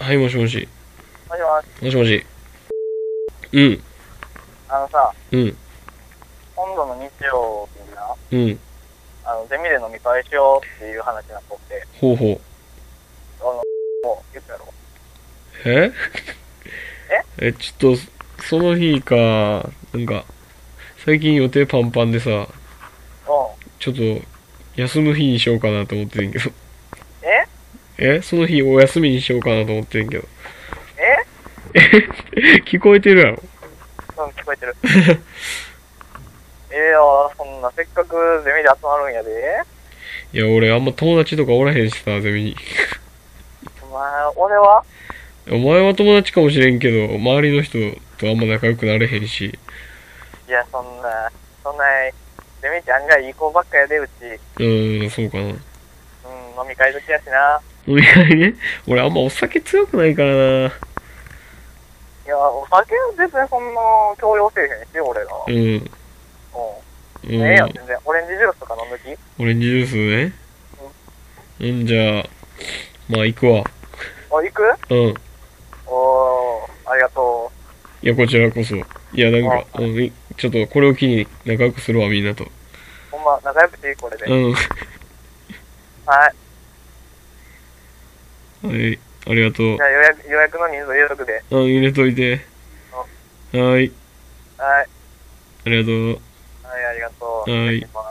はい、もしもし。 もしもし。 もしもし。うん。 あのさ、 うん。 今度の日曜日にな、 うん。 ゼミで飲み会しようっていう話になっとって、 ほうほもう言ったやろ。 う。ちょっと、その日か、なんか、最近予定パンパンでさ、 うん。 ちょっと、休む日にしようかなと思ってんけど。 えその日お休みにしようかなと思ってんけど。 え聞こえてるやろ。 うん、聞こえてる。いや、そんな、せっかくゼミで集まるんやで。 いや、俺あんま友達とかおらへんしさ、ゼミに。 お前、俺はお前は友達かもしれんけど、周りの人とあんま仲良くなれへんし。 いや、そんな、ゼミって案外いい子ばっかやで、うち。 そうかな。 うん、飲み会好きやしな。 飲み会ね。俺あんまお酒強くないからな。 いや、お酒別にそんな強要せえへんし、俺ら。 うん。 うん。ええやん、全然。オレンジジュースとか飲む気オレンジジュースね。じゃあ、まあ行くわ。 行くうん。 おー、ありがといや、こちらこそ。いや、なんか、ちょっとこれを機に仲良くするわ、みんなと。 う。ほんま、仲良くていい、これで。 うん。 はい。 はい。ありがとう。 じゃあ予約の人数入れとくで。 入れといて。はい。 はい。 ありがとう。 はい、ありがとう。 はい。 失礼します。